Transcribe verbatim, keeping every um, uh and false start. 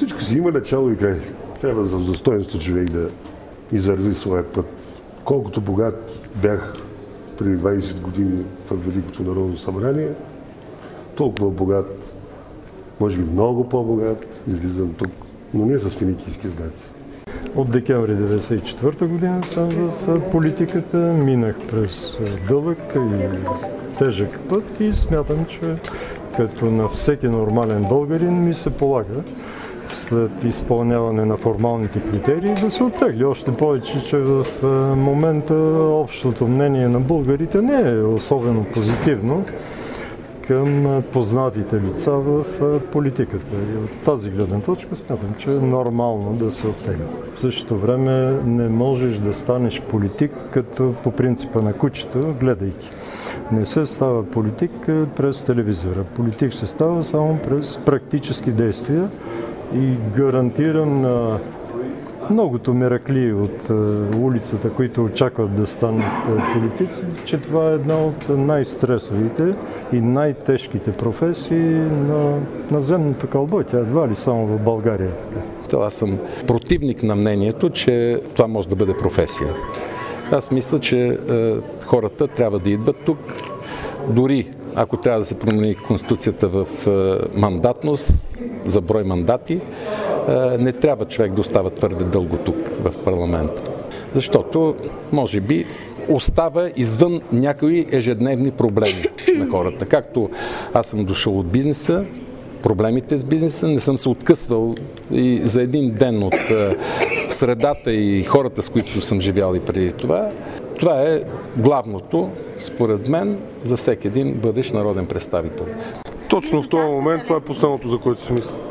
Всичко си има начало и край. Трябва за достоинство човек да извърви своя път. Колкото богат бях преди двайсет години в Великото народно събрание, толкова богат, може би много по-богат, излизам тук, но не с финикийски знаци. От декември деветдесет и четвърта година съм в политиката, минах през дълъг и тежък път и смятам, че като на всеки нормален българин ми се полага след изпълняване на формалните критерии да се оттегли. Още повече, че в момента общото мнение на българите не е особено позитивно към познатите лица в политиката. И от тази гледна точка смятам, че е нормално да се оттегли. В същото време не можеш да станеш политик като по принципа на кучето, гледайки. Не се става политик през телевизора. Политик се става само през практически действия и гарантирам на многото меракли от улицата, които очакват да станат политици, че това е една от най-стресовите и най-тежките професии на наземното кълбо. Тя едва ли само в България. Аз съм противник на мнението, че това може да бъде професия. Аз мисля, че е, хората трябва да идват тук, дори ако трябва да се промени Конституцията в е, мандатност, за брой мандати, е, не трябва човек да остава твърде дълго тук в парламента. Защото, може би, остава извън някои ежедневни проблеми на хората. Както аз съм дошъл от бизнеса, проблемите с бизнеса, не съм се откъсвал и за един ден от е, средата и хората, с които съм живял и преди това. Това е главното, според мен, за всеки един бъдещ народен представител. Точно в този момент това е последното, за което си мисля.